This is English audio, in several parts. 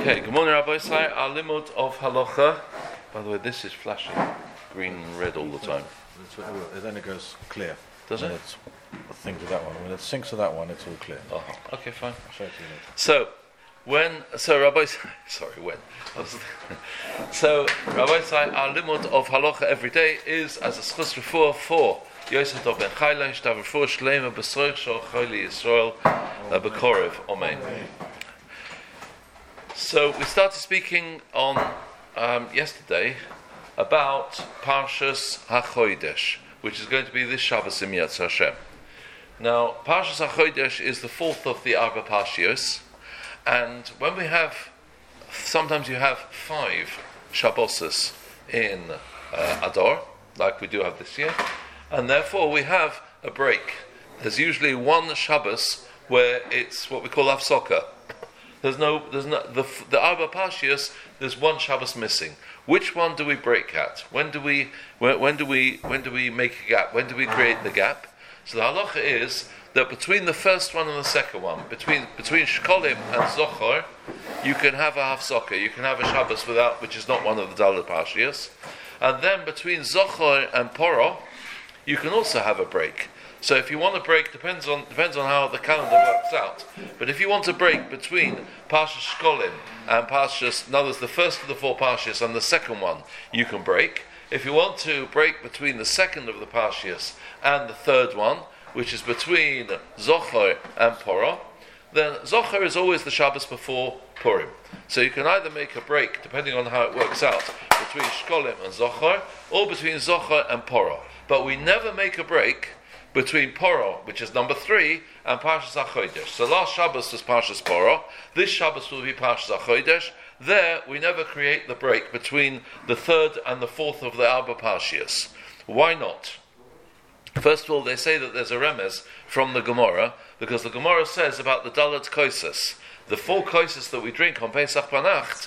Okay, good morning, Rabbi Sai. Our limud of halacha. By the way, this is flashing green and red all the time. It only goes clear. Does it? It's a thing to that one. When it syncs to that one, it's all clear. Oh, okay, fine. I'll show it to you later. Rabbi Sai, our limud of halacha every day is as a schus refuah for Yosef ben Chayla, shtav refuah shlema b'sroich shal chayli Yisrael b'korev. Amen. So we started speaking on yesterday about Parshas HaChodesh, which is going to be this Shabbos in Yatz Hashem. Now, Parshas HaChodesh is the fourth of the Arba Parshios, and when we have, sometimes you have 5 Shabboses in Adar, like we do have this year, and therefore we have a break. There's usually one Shabbos where it's what we call Hafsokah. There's no the Arba Parshios. There's one Shabbos missing. Which one do we break at? When do we make a gap? When do we create the gap? So the halacha is that between the first one and the second one, between Shkolim and Zochor, you can have a Hafsokah. You can have a Shabbos which is not one of the Dalet Parshios, and then between Zochor and Poro, you can also have a break. So if you want to break, depends on how the calendar works out. But if you want to break between Parshas Shkolim and Parshas, in other words, the first of the 4 Parshias and the second one, you can break. If you want to break between the second of the Parshias and the third one, which is between Zochor and Poro, then Zochor is always the Shabbos before Purim. So you can either make a break, depending on how it works out, between Shkolim and Zochor, or between Zochor and Poro. But we never make a break between Poro, which is number 3, and Parshas HaChodesh. So last Shabbos was Parshas Poro. This Shabbos will be Parshas HaChodesh. There, we never create the break between the 3rd and the 4th of the Arba Parshios. Why not? First of all, they say that there's a remez from the Gemara, because the Gemara says about the Dalet Koises, the 4 koises that we drink on Pesach Panacht,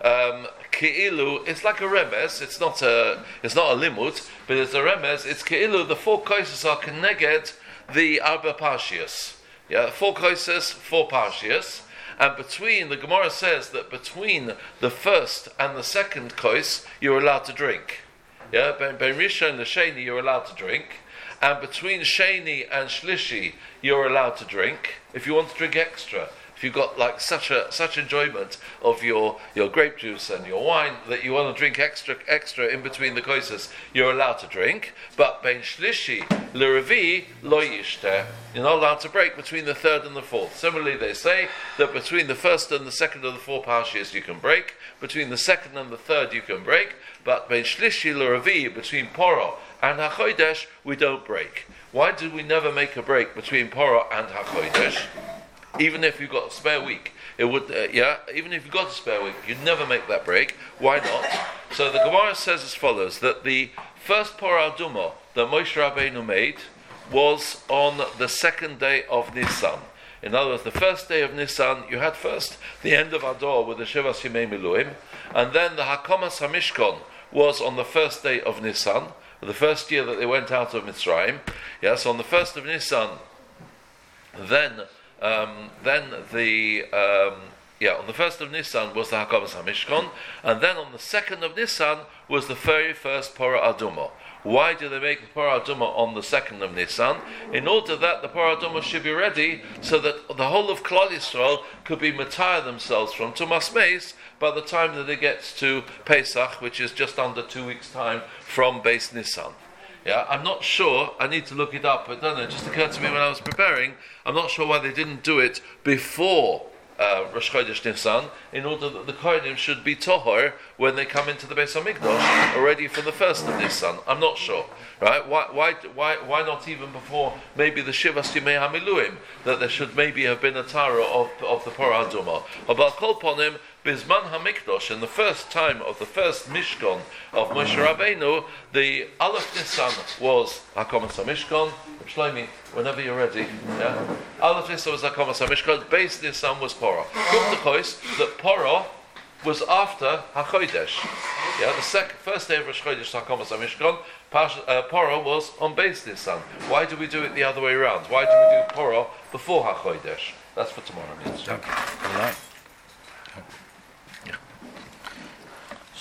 Ke'ilu, it's like a remez, it's not a limud, but it's a remez, it's Ke'ilu, the 4 koises are Keneged the Arba Parshios. Yeah, 4 koises, 4 Parshios, and the Gemara says that between the first and the second kois, you're allowed to drink. Yeah, Ben Rishon and Sheni, you're allowed to drink, and between Sheni and Shlishi, you're allowed to drink, if you want to drink extra. If you've got like such enjoyment of your grape juice and your wine that you want to drink extra in between the koises, you're allowed to drink. But ben shlishi l'revi lo yishteh, you're not allowed to break between the 3rd and the 4th. Similarly, they say that between the 1st and the 2nd of the 4 Parshias you can break, between the 2nd and the 3rd you can break, but ben shlishi l'revi, between Poro and HaChodesh, we don't break. Why do we never make a break between Poro and HaChodesh? Even if you've got a spare week, even if you've got a spare week, you'd never make that break. Why not? So the Gemara says as follows, that the first Poro Aduma that Moshe Rabbeinu made was on the 2nd day of Nisan. In other words, the first day of Nisan, you had first the end of Adar with the Shivas Yimei Miluim, and then the Hakomas HaMishkon was on the first day of Nisan, the first year that they went out of Mitzrayim. Yes, on the 1st of Nisan, on the 1st of Nisan was the Hakomas HaMishkon, and then on the 2nd of Nisan was the very first Poro Aduma. Why do they make the Poro Aduma on the 2nd of Nisan? In order that the Poro Aduma should be ready, so that the whole of Klal Yisrael could be matayah themselves from Tumas Meis by the time that it gets to Pesach, which is just under 2 weeks' time from Beis Nisan. Yeah, I'm not sure, I need to look it up, but it just occurred to me when I was preparing, I'm not sure why they didn't do it before Rosh Chodesh Nisan, in order that the Kohanim should be Tohor when they come into the Beis HaMikdash already from the 1st of Nisan. I'm not sure. Right? Why not even before maybe the Shivas Yimei HaMiluim, that there should maybe have been a Tara of the Poro Aduma. About Kol Ponim, Bizman HaMikdash, in the first time of the first Mishkan of Moshe Rabbeinu, the Aleph Nisan was Hakomas HaMishkan. Shlomi, whenever you're ready. Yeah? Aleph Nisan was Hakomas HaMishkan, Beis Nisan was Poro. Kum Techois, that Poro was after HaChodesh. Yeah, the first day of Rosh Chodesh Hakomas HaMishkan, Poro was on Beis Nisan. Why do we do it the other way around? Why do we do Poro before HaChodesh? That's for tomorrow. Yes. Thank you.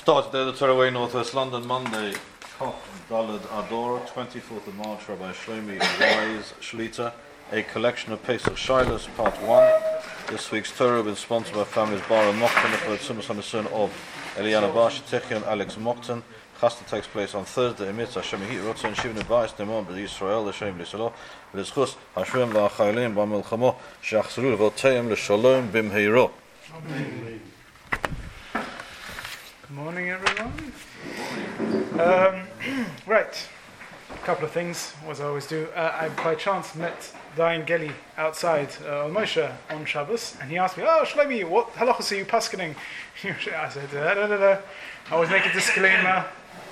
Started there, the Torah Way, Northwest London, Monday, Koch Dalad Ador, 24th of March, Rabbi Shlomi Wise Shlita, a collection of Pesach Shilas, part 1. This week's Torah has been sponsored by families Bara Mokhtan, the Tzimus on the son of Eliana Bash, Techi and Alex Mokhtan. Chasta takes place on Thursday, Emitz Hashem Yehit Rotza and Shivne Bayis Nemon B'Di Yisrael L'Shem L'Shalom V'Lizchus Hashem V'Achaylim V'Milchamo She'achzru V'Oteim L'Shalom B'Mheiro. Good morning, everyone. Right, a couple of things, as I always do. I by chance met Dayan Geli outside on Moshe on Shabbos, and he asked me, "Oh, Shlomi, what halachos are you paskening?" I said, I always make a disclaimer.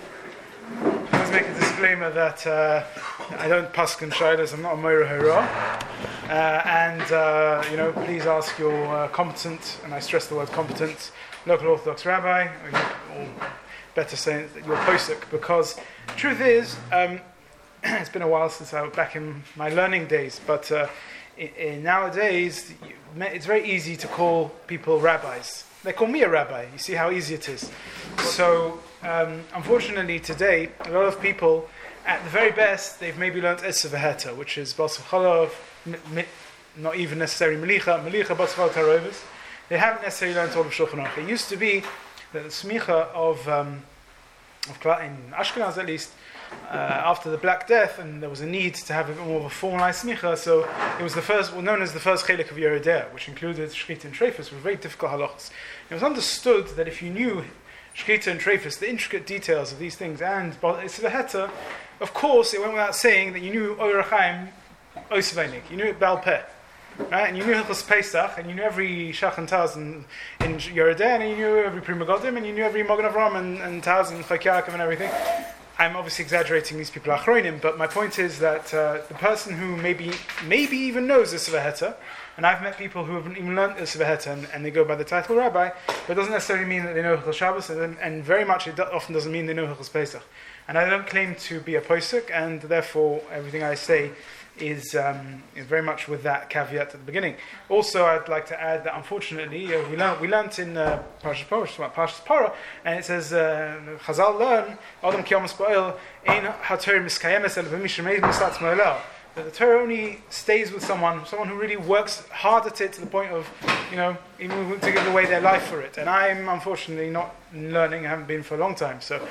That I don't pasken shaylas. I'm not a moira hora. Please ask your competent, and I stress the word competent, local Orthodox rabbi, or better saying your posek, because the truth is, it's been a while since I was back in my learning days, but nowadays it's very easy to call people rabbis. They call me a rabbi. You see how easy it is. So, unfortunately today, a lot of people, at the very best, they've maybe learnt Issa V'Heta, which is Basar Chalav, not even necessarily Melicha Basar Chalav Tarovis. They haven't necessarily learnt all of Shulchan Aruch. It used to be that the smicha of in Ashkenaz at least, after the Black Death, and there was a need to have a bit more of a formalized smicha, so it was the first, known as the first chelik of Yeridea, which included Shechita and Treifus, with very difficult halachos. It was understood that if you knew Shechita and Treifus, the intricate details of these things, and Issa V'Heta, of course, it went without saying that you knew Oyer HaChaim Osveinik, you knew it Baal Peh. Right? And you knew Hilchos Pesach, and you knew every Shach and Taz in Yeridea, and you knew every Pri Megadim, and you knew every Magen Avram and Taz and Chok Yaakov and everything. I'm obviously exaggerating, these people are Achronim, but my point is that the person who maybe even knows Issa V'Heta, and I've met people who haven't even learnt Issa V'Heta, and they go by the title rabbi, but it doesn't necessarily mean that they know Hilchos Shabbos, and very much it often doesn't mean they know Hilchos Pesach. And I don't claim to be a posek, and therefore everything I say is very much with that caveat at the beginning. Also, I'd like to add that unfortunately we learnt in Parshas Parah, and it says Chazal learn Adam ki Amos Ba'il ein haTorah miskayemes el b'mishemeid mislatz mo'elel, that the Torah only stays with someone who really works hard at it to the point of, even to give away their life for it. And I'm unfortunately not learning, I haven't been for a long time, so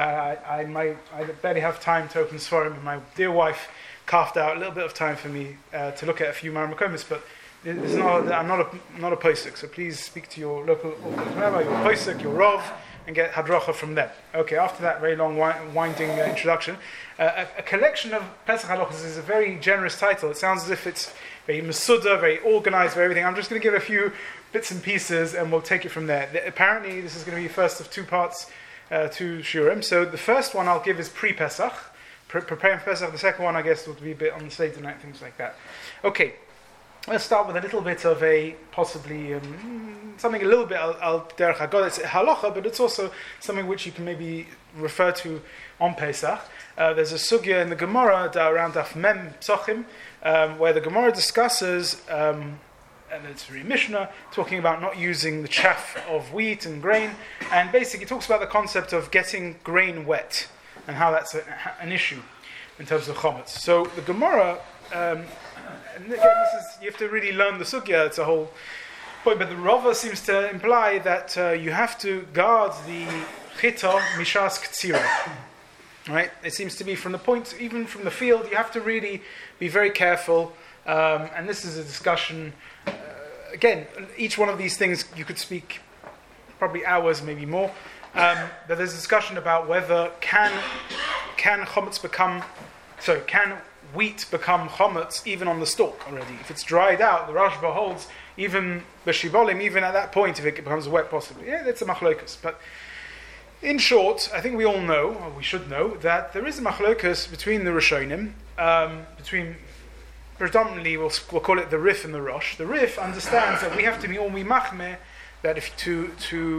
I barely have time to open Sforim, and my dear wife carved out a little bit of time for me to look at a few Maramakomis, but I'm not a posek, so please speak to your local rabbi, your posek, your rov, and get hadracha from them. Okay, after that very long winding introduction, a collection of Pesach halachos is a very generous title. It sounds as if it's very masuda, very organized, very everything. I'm just going to give a few bits and pieces, and we'll take it from there. Apparently, this is going to be the first of two parts, two shurim. So the first one I'll give is pre-Pesach, preparing for Pesach. The second one, I guess, will be a bit on the Seder night, things like that. Okay, let's start with a little bit of a possibly something a little bit al derech hagod. It's halacha, but it's also something which you can maybe refer to on Pesach. There's a sugya in the Gemara around Daf Mem Psochim, where the Gemara discusses, and it's very Mishnah, talking about not using the chaff of wheat and grain, and basically talks about the concept of getting grain wet, and how that's an issue in terms of chometz. So the Gemara, and again, you have to really learn the sugya, it's a whole point, but the Rava seems to imply that you have to guard the chita mishas ktsira. Right? It seems to be from the point, even from the field, you have to really be very careful, and this is a discussion, again, each one of these things you could speak probably hours, maybe more. But there's a discussion about whether can wheat become chometz even on the stalk already? If it's dried out, the Rashba holds even b'shibolim, even at that point, if it becomes wet, possibly. Yeah, that's a machlokas. But in short, I think we all know, or we should know, that there is a machlokas between the Rishonim, between predominantly we'll call it the Rif and the Rosh. The Rif understands that we have to be all machmeh, that if to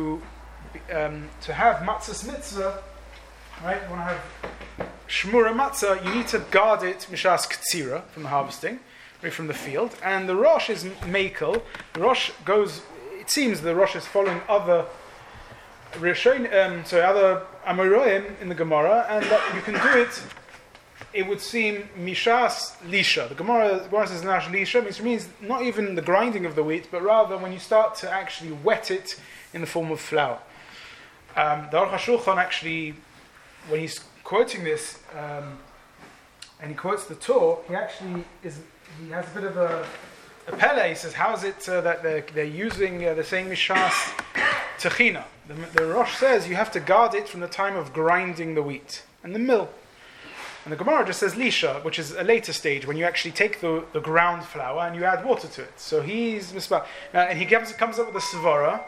have matzah's mitzvah, right? You want to have shmura matzah, you need to guard it mishas ktsira, from the harvesting, right, from the field. And the Rosh is mekel. The Rosh goes. It seems the Rosh is following other other Amoraim in the Gemara, and that you can do it. It would seem mishas lisha. The Gemara says nash lisha, which means not even the grinding of the wheat, but rather when you start to actually wet it in the form of flour. The Aruch HaShulchan actually, when he's quoting this, and he quotes the Torah, he has a bit of a pele. He says, how is it that they're using, they're saying mishas techina? The Rosh says you have to guard it from the time of grinding the wheat and the mill. And the Gemara just says lisha, which is a later stage when you actually take the ground flour and you add water to it. So he's mispa. And he comes up with a svara,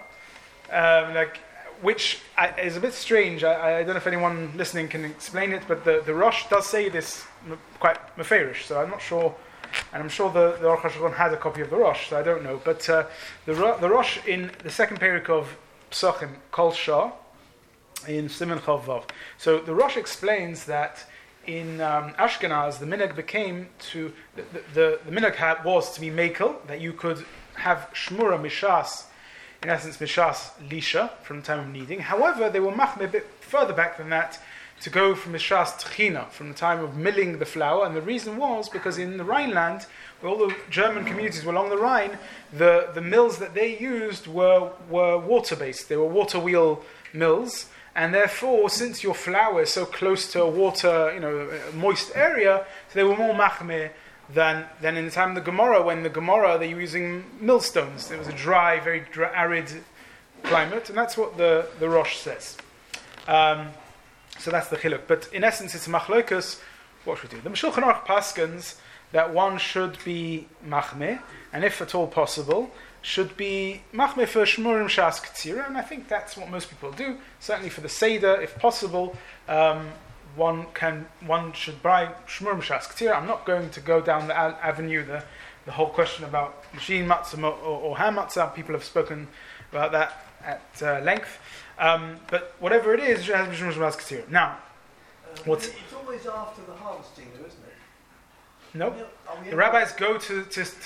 which is a bit strange. I don't know if anyone listening can explain it, but the Rosh does say this quite meferish, so I'm not sure. And I'm sure the Aruch HaShulchan had a copy of the Rosh, so I don't know. But the Rosh in the second parak of Psachim, Kol Shah, in Siman Chav Vav. So the Rosh explains that in Ashkenaz, the minhag became to the minhag was to be mekel, that you could have shmura mishas, in essence mishas lisha from the time of kneading. However, they were machmeh a bit further back than that to go from mishas tchina, from the time of milling the flour. And the reason was because in the Rhineland, where all the German communities were along the Rhine, the mills that they used were water based. They were water wheel mills. And therefore, since your flour is so close to a water, a moist area, so they were more machmeh than in the time of the Gemara. When the Gemara, they were using millstones. It was a dry, very arid climate, and that's what the Rosh says. So that's the chiluk. But in essence, it's machlokas. What should we do? The Shulchan Aruch paskins that one should be machmeh, and if at all possible, should be machmeh for shmurim shas k'tzira, and I think that's what most people do. Certainly for the seder, if possible, one should buy shmurim shas k'tzira. I'm not going to go down the avenue, the whole question about machine matzah or ham matzah. People have spoken about that at length. But whatever it is, it has shmurim shas k'tzira. Now, it's always after the harvesting, though, isn't it? No, the rabbis go to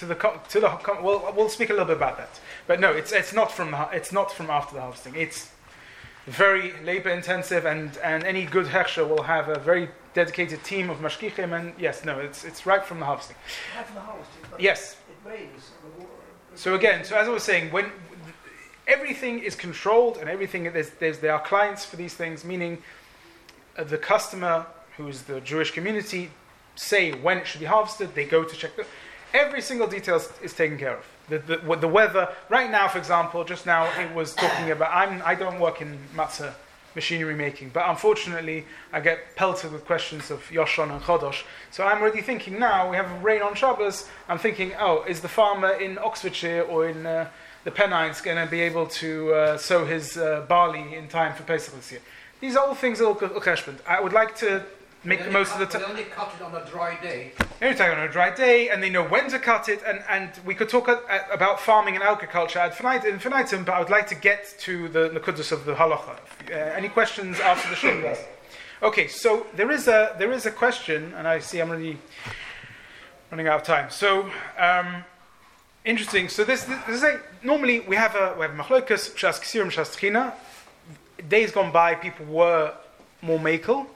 the. Well, we'll speak a little bit about that. But no, it's not from after the harvesting. It's very labor intensive, and any good hechsher will have a very dedicated team of mashkichim. And yes, no, it's right from the harvesting. Right from the harvesting. But yes. It rains. So again, as I was saying, when everything is controlled and everything there are clients for these things, meaning the customer, who is the Jewish community, say when it should be harvested, they go to check. Every single detail is taken care of. The weather, right now, for example, just now it was talking about, I don't work in matzah machinery making, but unfortunately I get pelted with questions of Yoshon and Chodosh. So I'm already thinking now, we have rain on Shabbos, I'm thinking, is the farmer in Oxfordshire or in the Pennines going to be able to sow his barley in time for Pesach this year? These are all things that will I would like to make the most of the time. They only cut it on a dry day. Every time on a dry day, and they know when to cut it, and we could talk about farming and agriculture ad infinitum, but I would like to get to the Nekudos of the halacha. Any questions after the shul? Okay, so there is a question, and I see I'm really running out of time. So interesting. So this is normally we have machlokas shas k'sirim shas tchina. Days gone by, people were more makel.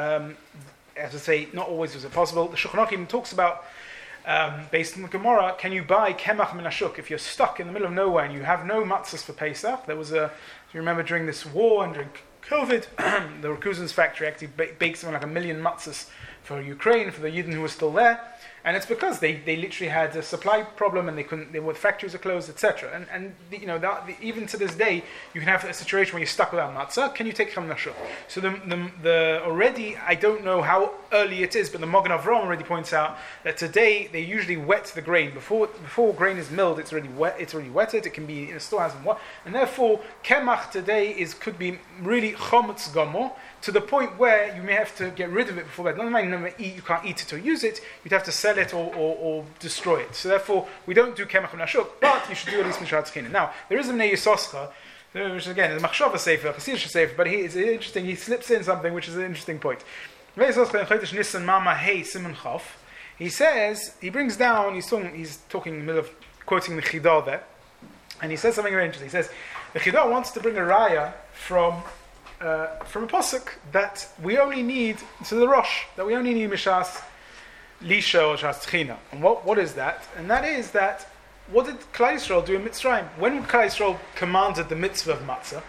As I say, not always was it possible. The Shulchan Aruch even talks about, based on the Gemara, can you buy kemach min hashuk if you're stuck in the middle of nowhere and you have no matzahs for Pesach? There was if you remember during this war and during COVID, the Rakuzens factory actually baked something like 1 million matzahs for Ukraine, for the Yidden who were still there. And it's because they literally had a supply problem and the factories are closed, etc. And even to this day, you can have a situation where you're stuck without matzah. Can you take Cham Nashuk? So the already, I don't know how early it is, but the Magen Avraham already points out that today they usually wet the grain before grain is milled. It's already wet. It's already wetted. It can be in a storehouse and therefore kemach today could be really chomutz gomor, to the point where you may have to get rid of it before that. You can't eat it or use it. You'd have to sell it or destroy it. So therefore, we don't do kemach nashuk, but you should do at least mishrat tzchina. Now, there is a Bnei Yisoscha, which again is a machshava sefer, chasidish sefer, but it's interesting. He slips in something which is an interesting point. Bnei Yisoscha in Chodesh Nisan Mama Hey Simon Chaf. He says, he brings down. He's talking in the middle of quoting the Chidah there. And he says something very interesting. He says, the Chida wants to bring a raya from a posuk that we only need, to the Rosh, that we only need Mishas Lisha or Shas Tchina. And what is that? And that is that, what did Klal Yisrael do in Mitzrayim? When Klal Yisrael commanded the mitzvah of matzah,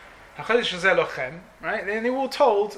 right? Then they were all told,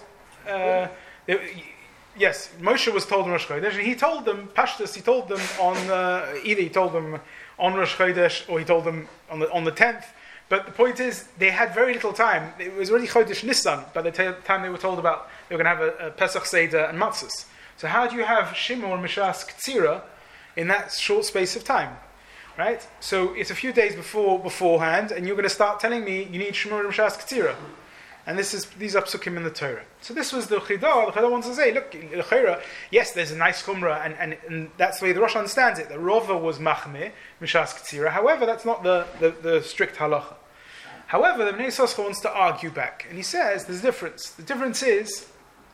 yes, Moshe was told on Rosh Chodesh, and he told them, Pashtus, he told them on, either he told them on Rosh Chodesh, or he told them on the 10th, but the point is, they had very little time. It was already Chodesh Nisan by the time they were told about, they were going to have a Pesach Seder and Matzahs. So how do you have Shimur Mishas Ktsira in that short space of time? Right? So it's a few days beforehand, and you're going to start telling me you need Shemur Mishas Ktsira. And these are psukim in the Torah. So this was the Chida. The Chida wants to say, look, yes, there's a nice chumrah, and that's the way the Rosh understands it. The Rova was machmeh, Mishas Ktsira. However, that's not the strict halacha. However, the Bnei Yissaschar wants to argue back. And he says there's a difference. The difference is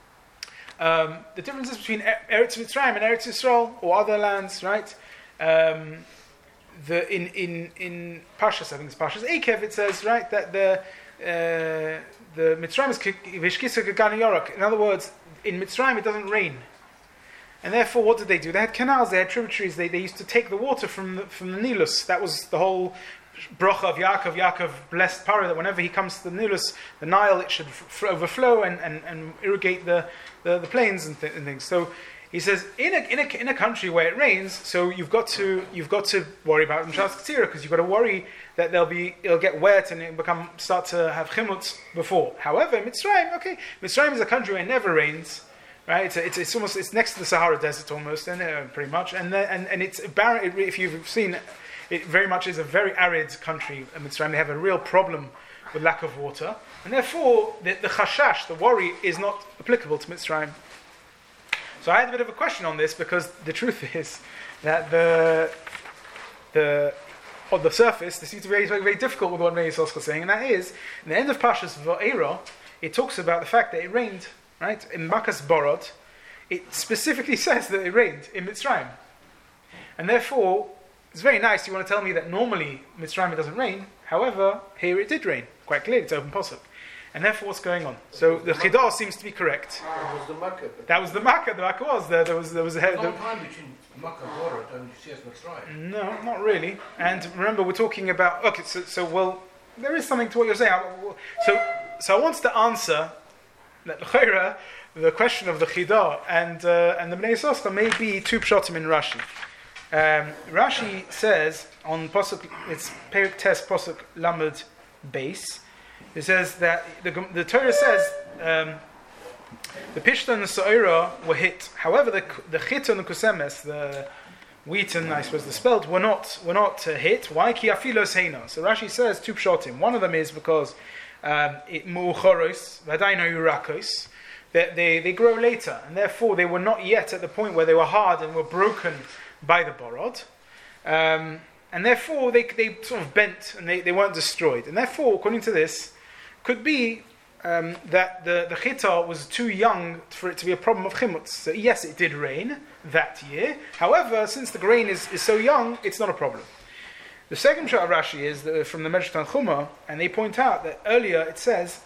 between Eretz Mitzrayim and Eretz Yisrael, or other lands, right? In Parshas, I think it's Parshas Eikev, it says, right, that the Mitzrayim is Vishkisa Gagani Yorak. In other words, in Mitzrayim it doesn't rain. And therefore, what did they do? They had canals, they had tributaries, they used to take the water from the Nilus. That was the whole bracha of Yaakov. Yaakov blessed Paro that whenever he comes to the Nilus, the Nile, it should overflow and irrigate the plains and things. So he says, in a country where it rains, so you've got to worry about Mishas Ktsira, because you've got to worry that it'll get wet and it'll start to have chimutz before. However, Mitzrayim is a country where it never rains, right? It's next to the Sahara Desert almost, and pretty much, and it's barren. If you've seen, it very much is a very arid country. Mitzrayim, they have a real problem with lack of water, and therefore the chashash, the worry, is not applicable to Mitzrayim. So I had a bit of a question on this, because the truth is that on the surface, this seems to be very, very difficult with what Bnei Yissaschar is saying, and that is, in the end of Parshas Va'era, it talks about the fact that it rained, right? In Makas Borod, it specifically says that it rained in Mitzrayim. And therefore, it's very nice, you want to tell me that normally Mitzrayim it doesn't rain, however, here it did rain, quite clearly, it's open posuk. And therefore, what's going on? So the Chidah seems to be correct. That was the Makkah. That was the Makkah. The Makkah was there. There was a long time between Makkah Borod and Yitzias Mitzrayim. No, not really. And remember, we're talking about. Okay, so there is something to what you're saying. So I want to answer that the question of the Chidah and the Bnei Yissaschar may be two pshatim in Rashi. Rashi says on posuk, it's Perik Tes posuk Lamed Beis. It says that the Torah says the Pishta and the Sa'ira were hit. However, the Chit and the Kusemes, the wheat and I suppose the spelt, were not hit. Why? Ki afilos heina. So Rashi says two pshatim. One of them is because it mu'uchoros v'adaino urakos, that they grow later, and therefore they were not yet at the point where they were hard and were broken by the borod. And therefore they sort of bent and they weren't destroyed. And therefore, according to this, could be that the chita was too young for it to be a problem of chimutz. So yes, it did rain that year. However, since the grain is so young, it's not a problem. The second shot of Rashi is from the Medrash Tanchuma, and they point out that earlier it says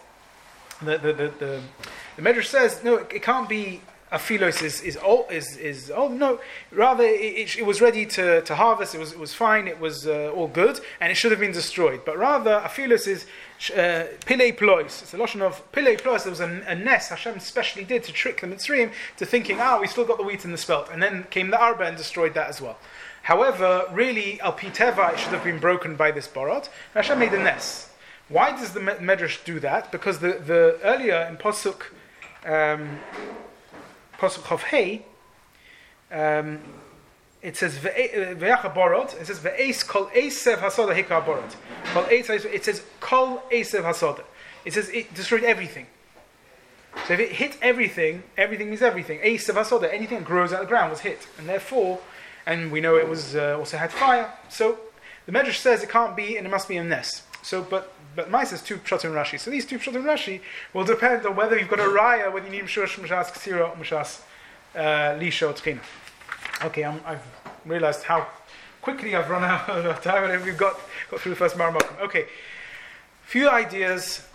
the Medrash says no, it can't be. Aphilos is old. No, rather it was ready to harvest. It was fine. It was all good, and it should have been destroyed. But rather, Aphilos is pilei plois. It's a lotion of pilei plois. There was a nest Hashem specially did to trick the Mitzrayim to thinking, we still got the wheat in the spelt, and then came the Arba and destroyed that as well. However, really, al pi teva, it should have been broken by this borot. Hashem made a nest. Why does the Medrash do that? Because the earlier in Posuk. Pasuk Chav Hey, it says ve'acha borod. It says ve'eis kol eisev hasoda hikar borod. It says kol eisev hasoda. It says it destroyed everything. So if it hit everything, everything means everything. Eisev hasoda, anything that grows out of the ground was hit, and therefore, and we know it was also had fire. So the Medrash says it can't be, and it must be a nest. So, but Mai says two pshatim Rashi. So these two pshatim Rashi will depend on whether you've got a raya, whether you need Mishas Ksira or Mishas Lisha or Tchina. Okay, I've realized how quickly I've run out of time, and we've got through the first Maramakum. Okay, few ideas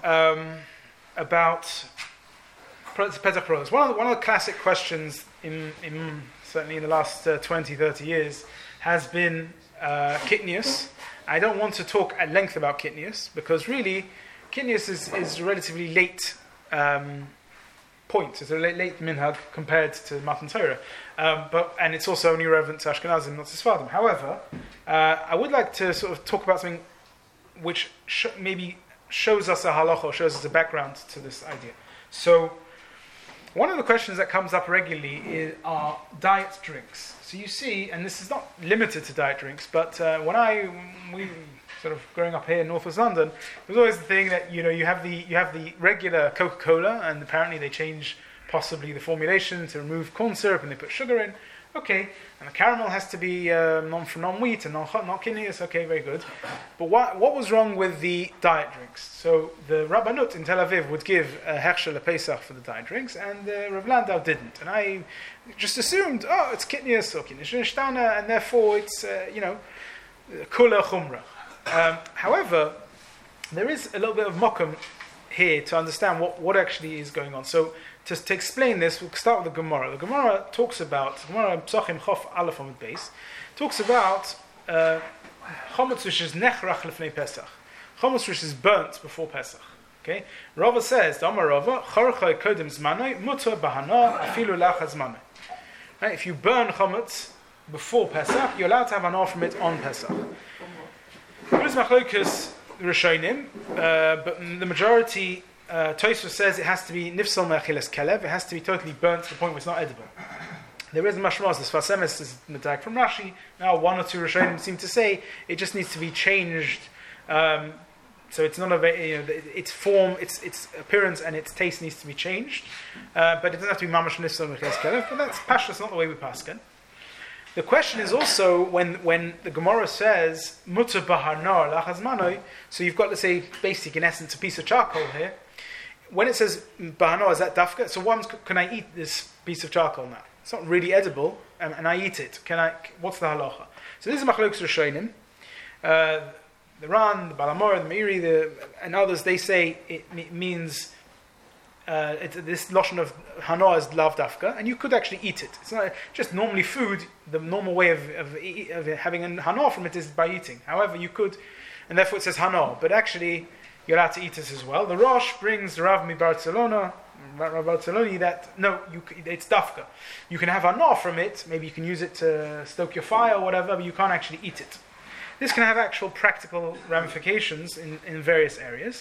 about Pesach Prose. One of the classic questions in certainly in the last 20, 30 years has been Kitnius. I don't want to talk at length about Kitnius because really Kitnius is a relatively late point. It's a late minhag compared to Matan Torah, and it's also only relevant to Ashkenazim, not to Sephardim. However, I would like to sort of talk about something which maybe shows us a halacha, or shows us a background to this idea. So, one of the questions that comes up regularly are diet drinks. So you see, and this is not limited to diet drinks, but we sort of growing up here in North West London, there's always the thing that you have the regular Coca-Cola, and apparently they change possibly the formulation to remove corn syrup and they put sugar in. Okay, and the caramel has to be non-wheat and not Kitnius. Okay, very good. But what was wrong with the diet drinks? So the Rabbanut in Tel Aviv would give a Hershel a Pesach for the diet drinks, and Rav Landau didn't. And I just assumed, it's Kitnius or Kitnius Nishtana, and therefore it's Kula Chumrah. However, there is a little bit of mokum here to understand what actually is going on. So to explain this, we'll start with the Gemara. The Gemara talks about, Gemara Psachim Chof Aleph Amud Beis, talks about chametz which is nechrach lefnei Pesach, chametz which is burnt before Pesach. Okay, Rava says, Amar Rava, Charchai Kodem Zmanoi Mutar Bahana Afilu Lach Zmanoi. Right, if you burn chametz before Pesach, you're allowed to have hana from it on Pesach. There is machlokas Rishonim, but the majority. Tosfos says it has to be nifsal me'achilas kelev. It has to be totally burnt to the point where it's not edible. There is a mashmaz. The Sfas Emes is medayek from Rashi. Now, one or two Rishonim seem to say it just needs to be changed, so it's not its form, its appearance, and its taste needs to be changed. But it doesn't have to be mamash nifsal me'achilas kelev. But that's pashtus, not the way we paskin. The question is also when the Gemara says mutar bahanar lachazmanoi. So you've got, let's say, basic in essence a piece of charcoal here. When it says bahana, is that dafka? So can I eat this piece of charcoal now? It's not really edible, and I eat it. What's the halacha? So this is machlokes Rishonim. The Ran, the Balamor, the Meiri, and others, they say it means this loshon of hana is lav dafka, and you could actually eat it. It's not just normally food. The normal way of having a hana from it is by eating. However, you could, and therefore it says hana, but actually you're allowed to eat this as well. The Rosh brings Rav Mi Barcelona, that no, it's dafka. You can have hana from it. Maybe you can use it to stoke your fire or whatever, but you can't actually eat it. This can have actual practical ramifications in various areas.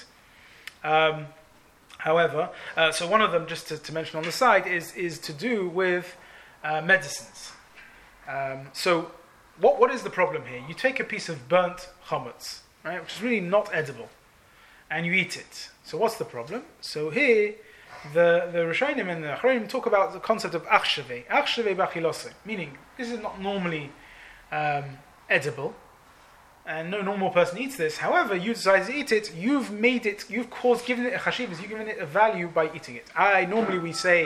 However, so one of them, just to mention on the side, is to do with medicines. So what is the problem here? You take a piece of burnt chametz, right, which is really not edible, and you eat it. So what's the problem? So here, the Rishonim and the Achronim talk about the concept of achshave b'achilose, meaning this is not normally edible, and no normal person eats this. However, you decide to eat it, you've given it a chashivas, you've given it a value by eating it. Normally we say,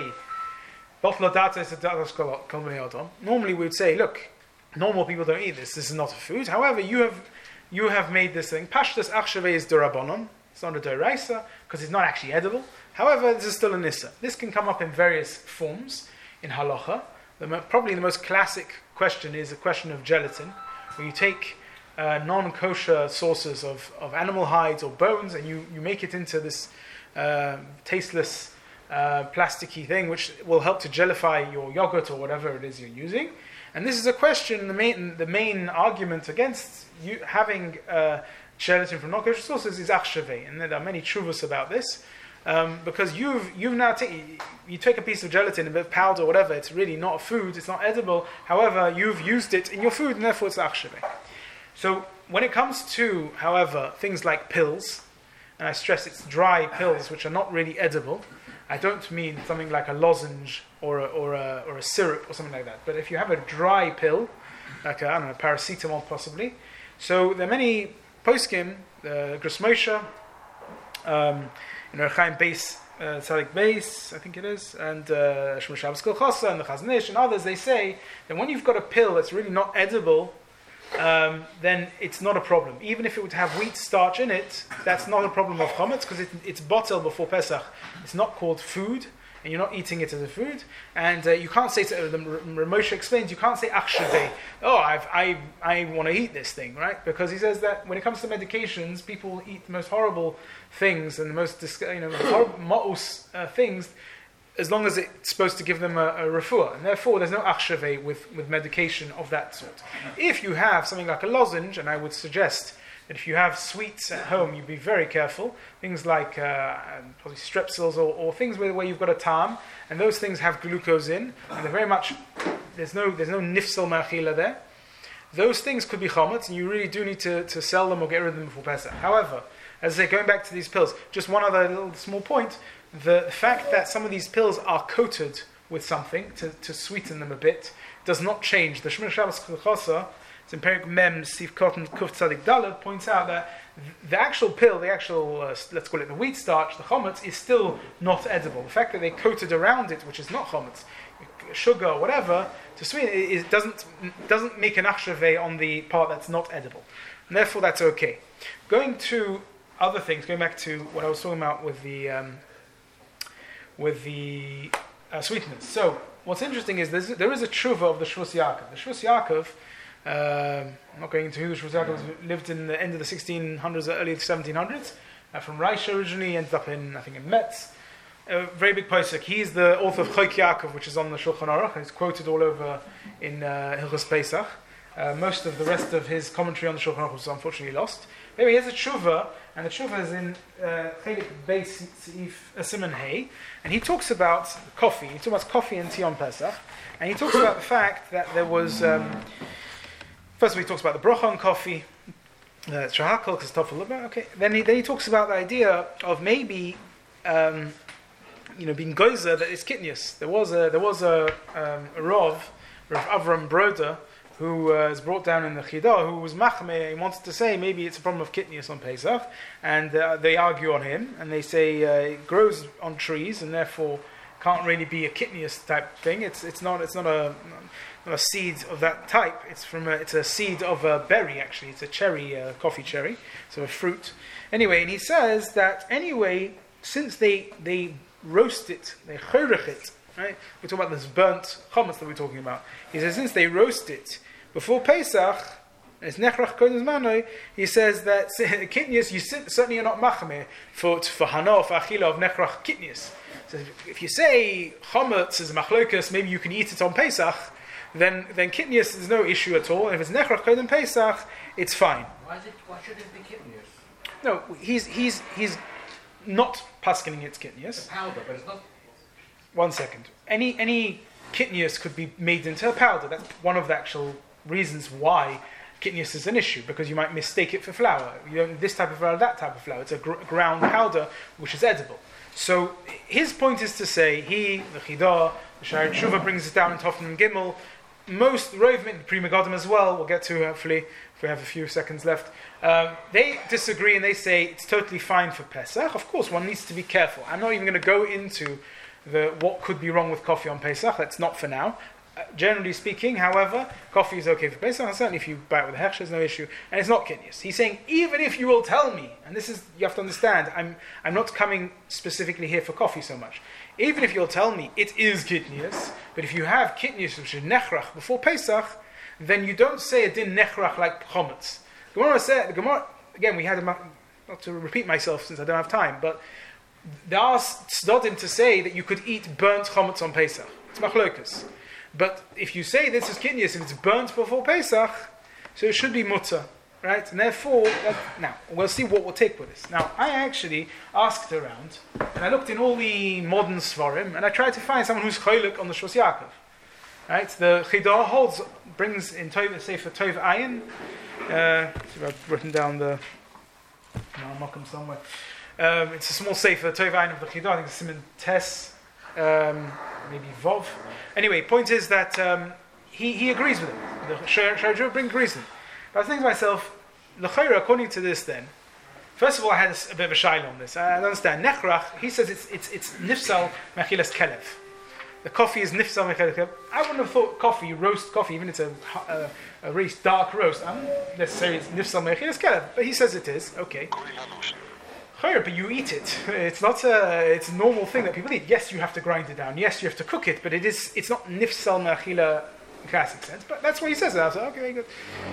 normally we would say, look, normal people don't eat this is not a food. However, you have made this thing. Pashtas achshave is durabonon. It's not a doraisa because it's not actually edible. However, this is still a nissa. This can come up in various forms in halacha. Probably the most classic question is a question of gelatin, where you take non-kosher sources of animal hides or bones, and you make it into this tasteless plasticky thing, which will help to gelify your yogurt or whatever it is you're using. And this is a question. The main argument against you having gelatin from non-kosher sources is achshave, and there are many tshuvos about this, because you've now you take a piece of gelatin, a bit of powder, or whatever. It's really not a food. It's not edible. However, you've used it in your food, and therefore it's achshave. So when it comes to, however, things like pills, and I stress it's dry pills which are not really edible. I don't mean something like a lozenge or a syrup or something like that. But if you have a dry pill, like paracetamol possibly. So there are many poskim, Gros Moshe, Chaim Beis, Tzadik Beis, I think it is, and Shmuel Shabbos Kol Chosa and the Chazon Ish and others. They say that when you've got a pill that's really not edible, then it's not a problem. Even if it would have wheat starch in it, that's not a problem of chametz because it's bottled before Pesach. It's not called food, and you're not eating it as a food. And you can't say, Ramosha explains, you can't say achshavei, I want to eat this thing, right? Because he says that when it comes to medications, people eat the most horrible things and the most horrible ma'us things, as long as it's supposed to give them a refuah. And therefore, there's no achshavei with medication of that sort. If you have something like a lozenge, and I would suggest that if you have sweets at home, you be very careful. Things like probably strepsils or things where you've got a tam, and those things have glucose in, and they're very much, there's no nifsal ma'achila there. Those things could be chametz, and you really do need to sell them or get rid of them before Pesach. However, as I say, going back to these pills, just one other little small point, the fact that some of these pills are coated with something to sweeten them a bit does not change. The Shemir Shabbos Chosa, it's in Perik Mem Sif Cotton Kuf Tzadik Daled, points out that the actual pill, let's call it the wheat starch, the chometz, is still not edible. The fact that they coated around it, which is not chometz, sugar or whatever, to sweeten it, doesn't make an achshavei on the part that's not edible. And therefore that's okay. Going to other things, going back to what I was talking about with the sweeteners. So, what's interesting is there is a tshuva of the Shvus Yaakov. The Shvus Yaakov, I'm not going into who the Shvus Yaakov lived in the end of the 1600s, early 1700s, from Reisha originally, ended up in Metz. A very big posek. He's the author of Chok Yaakov, which is on the Shulchan Aruch, and it's quoted all over in Hilchos Pesach. Most of the rest of his commentary on the Shulchan Aruch was unfortunately lost. Anyway, he has a tshuva, and the tshuva is in Chelik Beis Siman Hey, and he talks about coffee. He talks about coffee and tea on Pesach, and he talks about the fact that there was. First of all, he talks about the bracha on coffee, shahakol, because tough a little bit. Okay, then he talks about the idea of maybe, being gozer that it's kitnius. There was a Rav Avram Broda, who is brought down in the Chidah, who was machmeh. He wanted to say maybe it's a problem of kitnius on Pesach, and they argue on him, and they say it grows on trees, and therefore can't really be a kitnius type thing. It's not a seed of that type. It's a seed of a berry, actually. It's a cherry, coffee cherry, so a fruit. Anyway, and he says that anyway, since they roast it, they chorech it, right? We're talking about this burnt chametz that we're talking about. He says since they roast it before Pesach, it's nechrach kodesh manoi. He says that kitnius, you certainly are not machmeh for hana, for achila of nechrach kitnius. So if you say chametz is machlokas, maybe you can eat it on Pesach, then kitnius is no issue at all. And if it's nechrach kodesh Pesach, it's fine. Why should it be kitnius? No, he's not paskening it's kitnius. The powder, but it's not. 1 second. Any kitnius could be made into a powder. That's one of the actual reasons why kitnius is an issue, because you might mistake it for flour. You don't this type of flour, that type of flour. It's a ground powder which is edible. So his point is to say, the Chidah, the Sha'ar Tshuva brings it down in Tofan and Gimel. Most Rovim, the Pri Megadim as well, we'll get to hopefully if we have a few seconds left. They disagree and they say it's totally fine for Pesach. Of course, one needs to be careful. I'm not even going to go into what could be wrong with coffee on Pesach. That's not for now. Generally speaking, however, coffee is okay for Pesach, and certainly if you buy it with a hechsher, there's no issue, and it's not kitnius. He's saying, even if you will tell me, and this is, you have to understand, I'm not coming specifically here for coffee so much. Even if you'll tell me it is kitnius, but if you have kitnius which is nechrach before Pesach, then you don't say a din nechrach like chometz. The Gemara, again, we had not to repeat myself since I don't have time, but there are tzaddim to say that you could eat burnt chometz on Pesach. It's machlokas. But if you say this is kitnius, if it's burnt before Pesach, so it should be mutter, right? And therefore, now, we'll see what we'll take with this. Now, I actually asked around, and I looked in all the modern svarim, and I tried to find someone who's choylek on the Shvus Yaakov. Right? The Chidah brings in Sefer Tov Ayin, see if I've written down the Malcolm somewhere. It's a small Sefer Tov Ayin of the Chidah, I think it's Simon Tes, maybe Vov. Anyway, point is that he agrees with him. The Sha'ar agrees with him. But I was thinking to myself, l'chayra, according to this then, first of all I had a bit of a shaila on this. I understand. Nechrach, he says it's nifsal mechilas kelev. the coffee is nifsal mechila. I wouldn't have thought coffee, roast coffee, even if it's a very dark roast, I don't necessarily it's nifsal mechila, but he says it is. Okay. But you eat it. It's not it's a normal thing that people eat. Yes, you have to grind it down. Yes, you have to cook it, but it's not nifsal mechila in classic sense. But that's what he says. I was like, okay, good.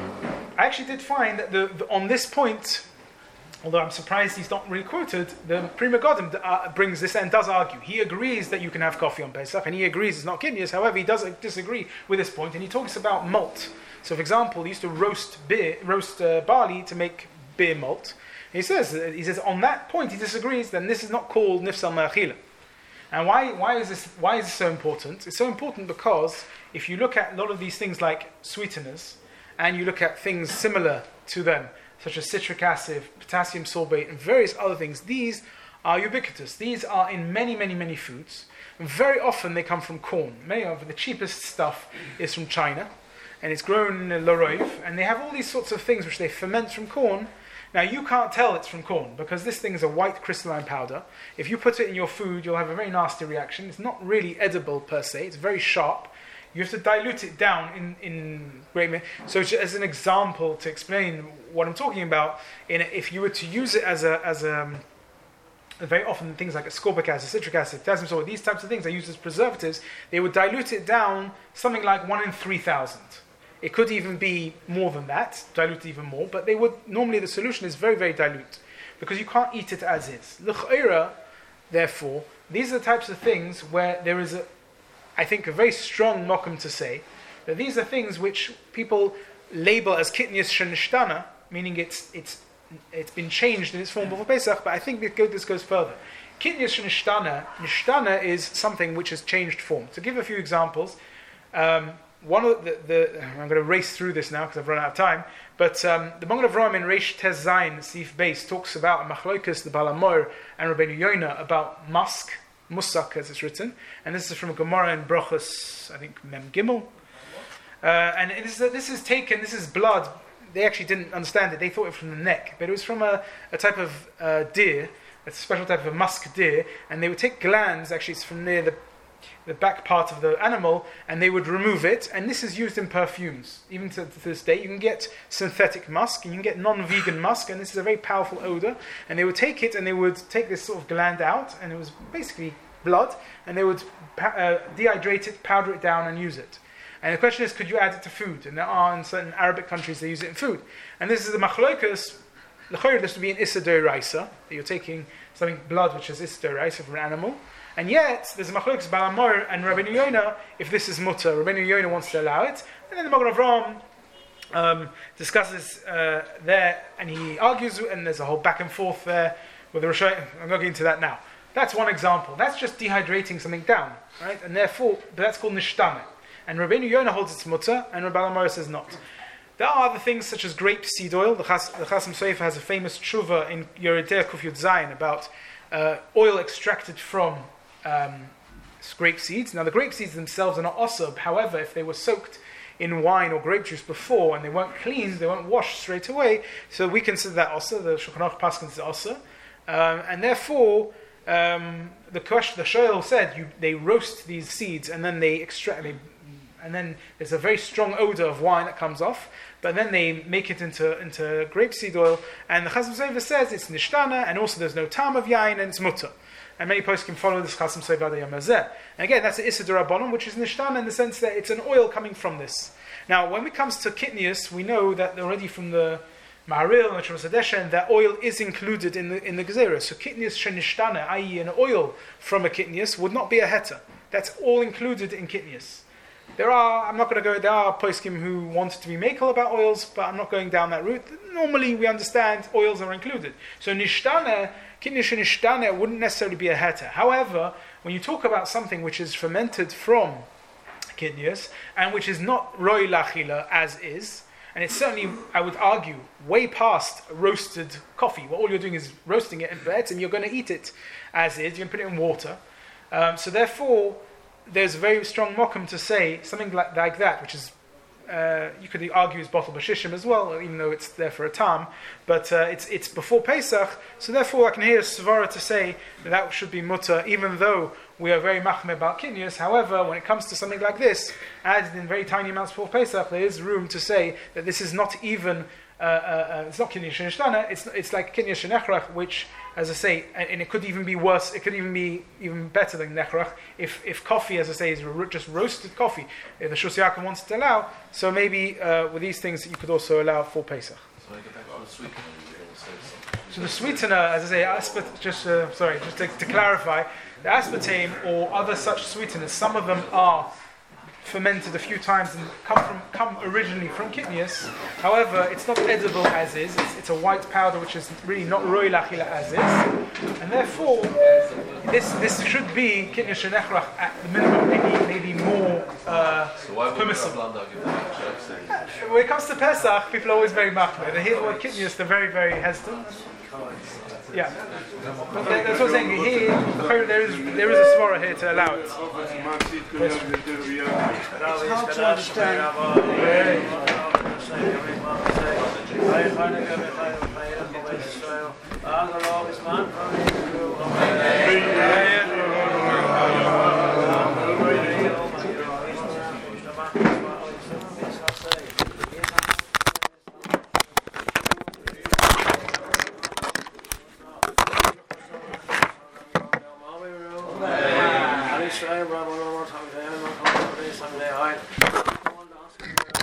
I actually did find that on this point, although I'm surprised he's not really quoted, the Pri Megadim brings this and does argue. He agrees that you can have coffee on Pesach, and he agrees it's not kidneys. However, he does disagree with this point, and he talks about malt. So, for example, he used to roast barley to make beer malt. He says on that point he disagrees. Then this is not called nifsal me'achila. And why is this so important? It's so important because if you look at a lot of these things like sweeteners, and you look at things similar to them, such as citric acid, potassium sorbate, and various other things, these are ubiquitous. These are in many, many, many foods. And very often they come from corn. Many of the cheapest stuff is from China, and it's grown in Loroiv, and they have all these sorts of things which they ferment from corn. Now, you can't tell it's from corn, because this thing is a white crystalline powder. If you put it in your food, you'll have a very nasty reaction. It's not really edible per se, it's very sharp. You have to dilute it down in great milk. So as an example to explain what I'm talking about, if you were to use it as a very often things like ascorbic acid, citric acid, potassium sorbate, these types of things are used as preservatives, they would dilute it down something like 1 in 3,000. It could even be more than that, dilute even more, but normally the solution is very, very dilute, because you can't eat it as is. L'ch'eira, therefore, these are the types of things where there is I think a very strong mokum to say that these are things which people label as kitnius shenishtana, meaning it's been changed in its form before Pesach, but I think this goes further. Kitnius nishtana is something which has changed form. To give a few examples, one of I'm going to race through this now because I've run out of time, but the Magen Avraham in Reish Tez Zayin Sif Beis talks about Machlokas, the Baal HaMaor, and Rabbeinu Yonah about musak as it's written, and this is from a Gemara in Brachos, I think Mem Gimel, and this is blood. They actually didn't understand it. They thought it was from the neck, but it was from a type of deer, a special type of a musk deer, and they would take glands. Actually, it's from near the back part of the animal, and they would remove it, and this is used in perfumes. Even to this day, you can get synthetic musk, and you can get non-vegan musk, and this is a very powerful odor, and they would take it, and they would take this sort of gland out, and it was basically blood, and they would dehydrate it, powder it down, and use it. And the question is, could you add it to food? And there are in certain Arabic countries, they use it in food. And this is the machlokas. L'chayr, this would be an issa d'oraisa, that you're taking something blood which is issa d'oraisa from an animal. And yet, there's a machlokas Baal HaMaor and Rabbeinu Yonah, if this is mutter. Rabbeinu Yonah wants to allow it. And then the Magen Avraham discusses there, and he argues, and there's a whole back and forth there with the Rosh. I'm not getting into that now. That's one example. That's just dehydrating something down, right? And therefore, but that's called nishtana. And Rabbeinu Yonah holds it's mutter, and Baal HaMaor says not. There are other things such as grape seed oil. The Chasam Sofer has a famous tshuva in Yeridei Kuf Yud Zayin about oil extracted from grape seeds. Now the grape seeds themselves are not osur. However, if they were soaked in wine or grape juice before and they weren't cleaned, they weren't washed straight away, so we consider that osur. The Shulchan Aruch paskins is osur, and therefore the shoyl said they roast these seeds and then they extract. And then there's a very strong odor of wine that comes off, but then they make it into grapeseed oil, and the Chasam Sofer says it's nishtana, and also there's no tam of yain, and it's mutter. And many posts can follow this Chasam Sofer Yom Hazeh. And again, that's the Issa D'Rabbanan, which is nishtana in the sense that it's an oil coming from this. Now, when it comes to kitnius, we know that already from the Maharil and the Trumas Hadeshen, that oil is included in the Gezerah. So kitnius shenishtana, i.e. an oil from a kitnius, would not be a heta. That's all included in kitnius. There are poskim who want to be makel about oils, but I'm not going down that route. Normally we understand oils are included. So nishtana, kitnius nishtana wouldn't necessarily be a heta. However, when you talk about something which is fermented from kitnius, and which is not roi lachila as is, and it's certainly, I would argue, way past roasted coffee, where all you're doing is roasting it, and you're going to eat it as is, you're going to put it in water. So therefore, there's a very strong mokum to say something like that, which is you could argue it's bottle b'shishim as well, even though it's there for a tam. But it's before Pesach, so therefore I can hear Svara to say that should be mutter, even though we are very machmir about kinyas. However, when it comes to something like this, added in very tiny amounts before Pesach, there is room to say that this is not even. It's not kinyas shenishtana. It's like kinyas shenechrach, which, as I say, and it could even be worse. It could even be even better than nechrach if coffee, as I say, is just roasted coffee. If the Shus Yaakov wants to allow, so maybe with these things you could also allow for Pesach. So I get back to the sweetener. So the sweetener, as I say, just to clarify, the aspartame or other such sweeteners, some of them are fermented a few times and come originally from kitnius. However, it's not edible as is. It's a white powder which is really not roi lachila as is, and therefore this should be kitnius shenechrach at the minimum, maybe more permissible. When it comes to Pesach, people are always very machmir. They hear the word kitnius, they're very, very hesitant. Yeah, but that's what I'm saying. Here, there is a svara here to allow it. It's hard to understand. Israel,